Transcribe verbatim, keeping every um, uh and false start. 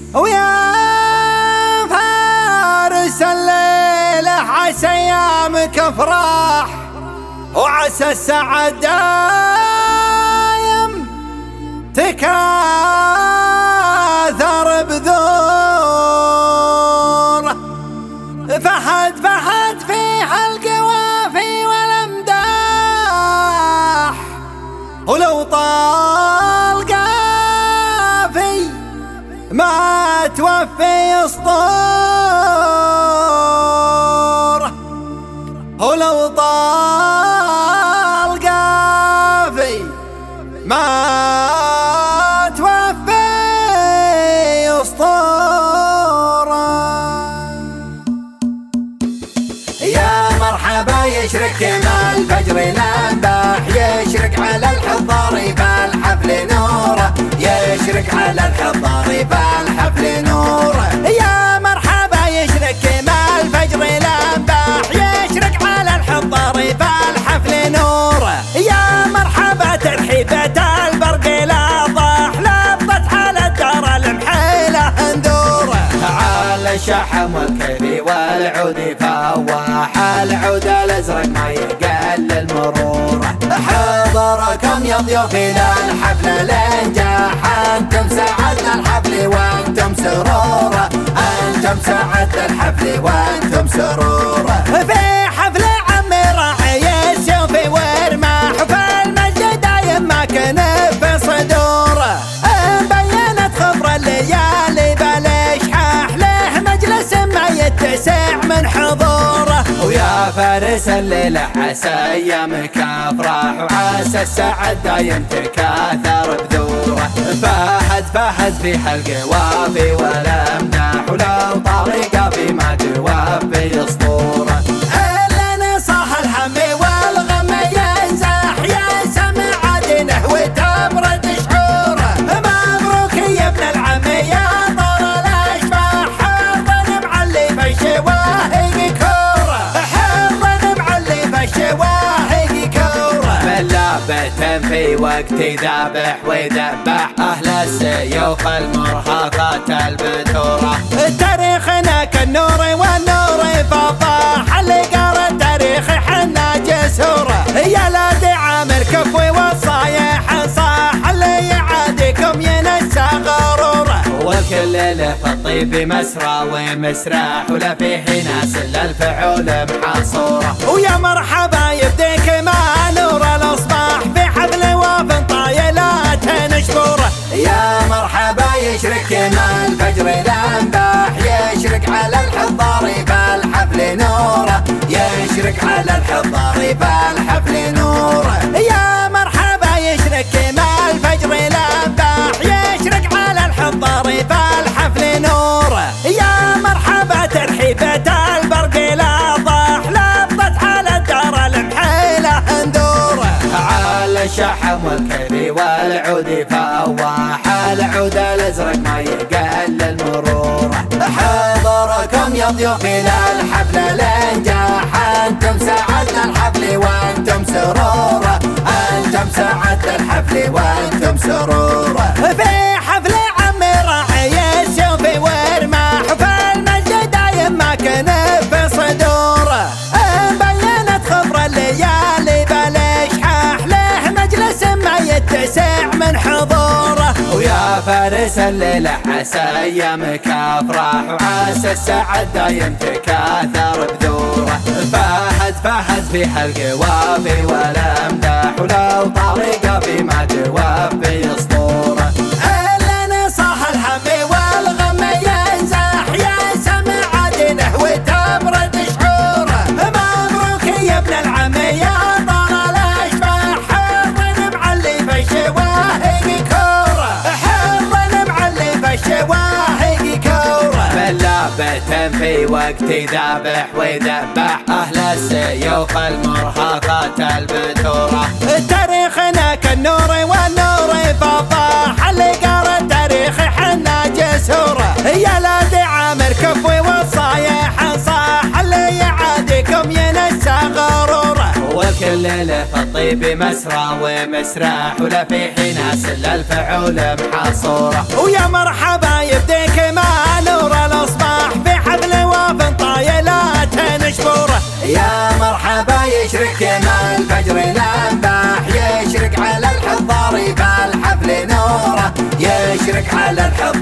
ويا فارس الليلة عسى ايامك افراح، وعسى السعد دايم تكاثر بذور. فهد فهد فيها القوافي والامداح، ولو طال قافي ما توفي اسطور، ولو طال قافي ما توفي اسطور. يا مرحبا يشرق مع الفجر الانباح، يشرق على الحضار فالحفل نوره، يشرق على الحضار فالحفل نوره. يا مرحبا يشرق مع الفجر الانباح، يشرق على الحضار فالحفل نوره. يا مرحبا ترحيبة البرق الاضاح، لبت على الدار المحيله اندوره. على الشحم والكيف والعود فواح، العود الازرق ما يقلل مروره. حضركم يا ضيوفي للحفل الانجاح، انتم سعدنا الحفل وانتم سروره، انتم سعدنا الحفل وانتم سروره. في حفل عمي راعي السيوف ورماح، فالمجد دايم ما كان في صدوره. بينت خضر الليالي بالاشحاح، له مجلس ما يتسع من حضوره. ويا فارس الليلة عسى ايامك افراح، وعسى السعد دايم تكاثر بذوره. فهد فهد فيها القوافي والامداح، ولو طريقة في ما توفي اسطوره. الا نصاح الهم والغم ينزاح، يا سمع دينه وتبرد شعوره. مبروك يا ابن العم يا طال الاشباح، حظا معلي في الشواهق كوره، حظا معلي في الشواهق كوره. ملابة في وقت ذابح ويذبح، اهل السيوف المرهقات البتوره. تاريخنا كالنور والنور فضاح، اللي قرا التاريخ حنا جسوره. يا لاد عامر كفوي والصايح صاح، اللي يعاديكم ينسى غروره. والكل له في الطيب مسرى ومسراح، ولا فيه ناس الا الفعول محاصوره. ويا مرحبا يبديك مع نور الاصباح، في حفل وفن طايلات نشبوره. يا مرحبا يشرق مع الفجر الانباح، يشرق على الحضار فالحفل نوره، يشرق على الحضار فالحفل نوره. يا مرحبا يشرق مع الفجر الانباح، يشرق على الحضار فالحفل نوره. يا مرحبا ترحيبة البرق الاضاح، لبت على الدار المحيله اندوره. على الشحم والكيف والعود فواح، العود الازرق ما يقلل مروره. حضركم يا ضيوفي للحفل الانجاح، انتم سعدنا الحفل وانتم سروره، انتم سعدنا الحفل وانتم سروره. في حفل عمي راعي السيوف ورماح، فالمجد دايم ما كان في صدوره. بينت خضر الليالي بالاشحاح، له مجلس ما يتسع من حضوره. ويا فارس الليلة عسى ايامك افراح، وعسى السعد دايم تكاثر بذوره. فهد فهد فيها القوافي والامداح، ولو طريقة في ما توفي اسطوره. الا نصاح الهم والغم ينزاح، يا سمع دينه وتبرد شعوره. مبروك يا ابن العم يا طال الاشباح، حظا معلي في الشواهق كوره، حظا معلي في الشواهق كوره. ملابة في وقت ذابح ويذبح، اهل السيوف المرهقات البتوره. تاريخنا كالنور والنور فضاح، اللي قرا التاريخ حنا جسوره. يا لاد عامر كفوي والصايح صاح، اللي يعاديكم ينسى غروره. والكل له في الطيب مسرى ومسراح، ولا فيه ناس الا الفعول محاصوره. ويا مرحبا يبديك ما مرحبا يشرق كما الفجر لمباح يشرق على الحضار فالحفل نوره يشرق على الحضار